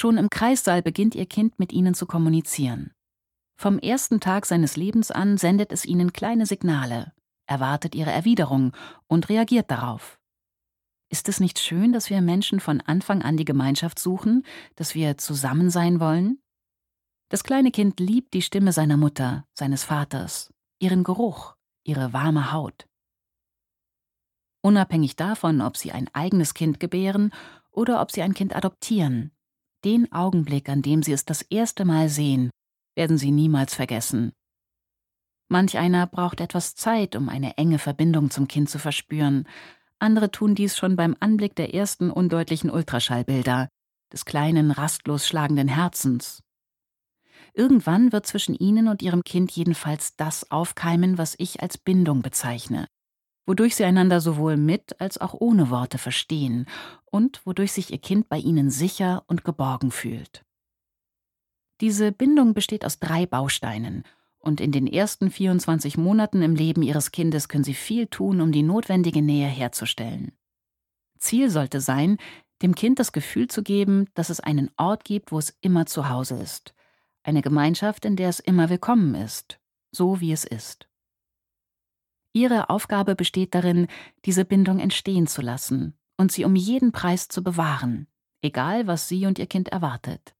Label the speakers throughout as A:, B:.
A: Schon im Kreissaal beginnt ihr Kind mit ihnen zu kommunizieren. Vom ersten Tag seines Lebens an sendet es ihnen kleine Signale, erwartet ihre Erwiderung und reagiert darauf. Ist es nicht schön, dass wir Menschen von Anfang an die Gemeinschaft suchen, dass wir zusammen sein wollen? Das kleine Kind liebt die Stimme seiner Mutter, seines Vaters, ihren Geruch, ihre warme Haut. Unabhängig davon, ob sie ein eigenes Kind gebären oder ob sie ein Kind adoptieren, den Augenblick, an dem sie es das erste Mal sehen, werden sie niemals vergessen. Manch einer braucht etwas Zeit, um eine enge Verbindung zum Kind zu verspüren. Andere tun dies schon beim Anblick der ersten undeutlichen Ultraschallbilder, des kleinen, rastlos schlagenden Herzens. Irgendwann wird zwischen ihnen und ihrem Kind jedenfalls das aufkeimen, was ich als Bindung bezeichne, wodurch sie einander sowohl mit als auch ohne Worte verstehen und wodurch sich ihr Kind bei ihnen sicher und geborgen fühlt. Diese Bindung besteht aus 3 Bausteinen, und in den ersten 24 Monaten im Leben ihres Kindes können sie viel tun, um die notwendige Nähe herzustellen. Ziel sollte sein, dem Kind das Gefühl zu geben, dass es einen Ort gibt, wo es immer zu Hause ist, eine Gemeinschaft, in der es immer willkommen ist, so wie es ist. Ihre Aufgabe besteht darin, diese Bindung entstehen zu lassen und sie um jeden Preis zu bewahren, egal was Sie und Ihr Kind erwartet.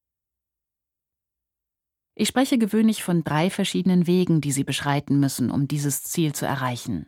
A: Ich spreche gewöhnlich von 3 verschiedenen Wegen, die Sie beschreiten müssen, um dieses Ziel zu erreichen.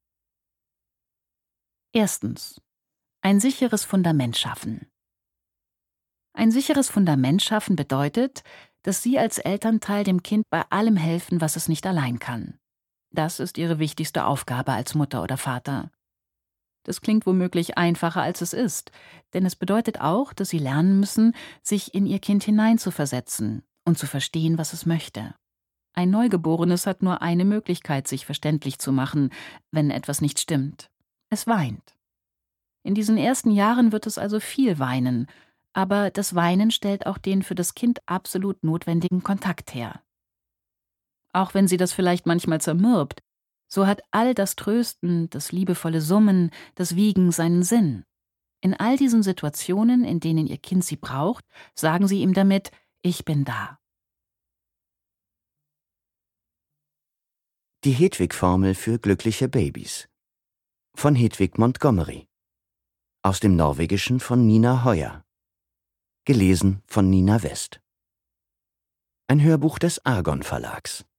A: Erstens. Ein sicheres Fundament schaffen. Ein sicheres Fundament schaffen bedeutet, dass Sie als Elternteil dem Kind bei allem helfen, was es nicht allein kann. Das ist Ihre wichtigste Aufgabe als Mutter oder Vater. Das klingt womöglich einfacher, als es ist, denn es bedeutet auch, dass Sie lernen müssen, sich in Ihr Kind hineinzuversetzen und zu verstehen, was es möchte. Ein Neugeborenes hat nur eine Möglichkeit, sich verständlich zu machen, wenn etwas nicht stimmt. Es weint. In diesen ersten Jahren wird es also viel weinen, aber das Weinen stellt auch den für das Kind absolut notwendigen Kontakt her. Auch wenn sie das vielleicht manchmal zermürbt, so hat all das Trösten, das liebevolle Summen, das Wiegen seinen Sinn. In all diesen Situationen, in denen Ihr Kind Sie braucht, sagen Sie ihm damit: Ich bin da.
B: Die Hedwig-Formel für glückliche Babys von Hedwig Montgomery. Aus dem Norwegischen von Nina Hoyer. Gelesen von Nina West. Ein Hörbuch des Argon Verlags.